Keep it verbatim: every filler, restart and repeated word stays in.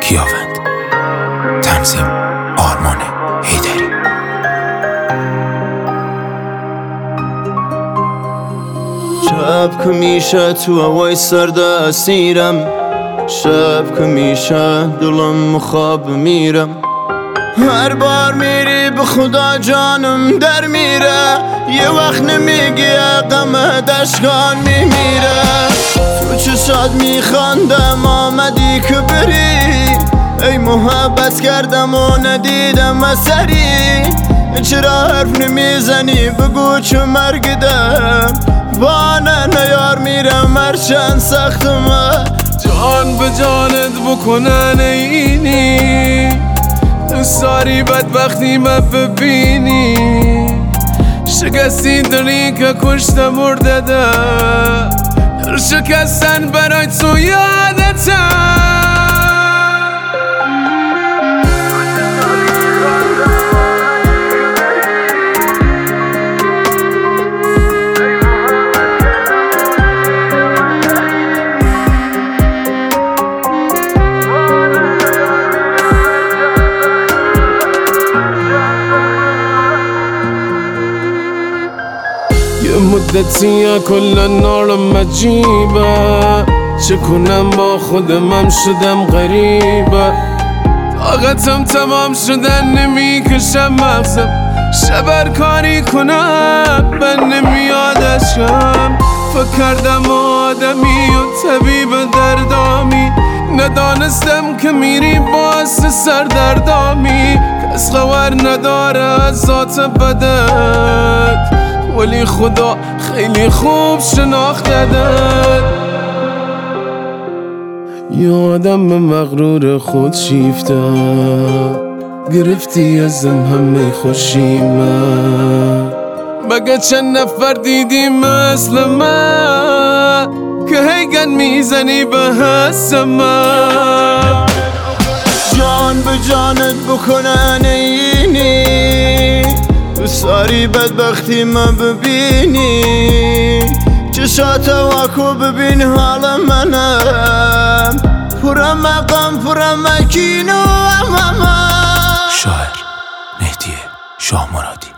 کیاوند. تنظیم آرمان حیدری. شب که میشه تو هوای سرد اسیرم، شب که میشه دلم مخاب میرم. هر بار میری به خدا جانم در میره، یه وقت نمیگی غم دشگان میمیره. تو چشات میخواندم آمدی که بری، ای محبت کردم و ندیدم اثری. چرا حرف نمیزنی بگو چه مرگ دم، بانه نیار میرم هرچند سختمه. جان به جانت بکنن اینی، دوست داری بدبختی من ببینی. شکستی دلی که کشته مرده ده، در شکستن برای تو یادتم. یه مدتی کلا نارم عجیبه، چه کنم با خودمم شدم غریبه. طاقتم تمام شدن نمیکشم مغزم، شبر کاری کنم من نمیادشم. فکر کردم آدمی و طبیب دردامی، ندانستم که میری باعث سردردامی. کس خبر نداره از ذات بدت، ولی خدا خیلی خوب شناختدت. یادم مغرور خود شیفته، گرفتی ازم همه خوشیمه. مگه چند نفر دیدی مثل من که هیگن میزنی به حس من. جان به جانت بکنن اینی، دوست داری بدبختی من ببینی. چشات واکو ببین حال منم، پرم غم پرم کینو. شاعر مهدی شاه مرادی.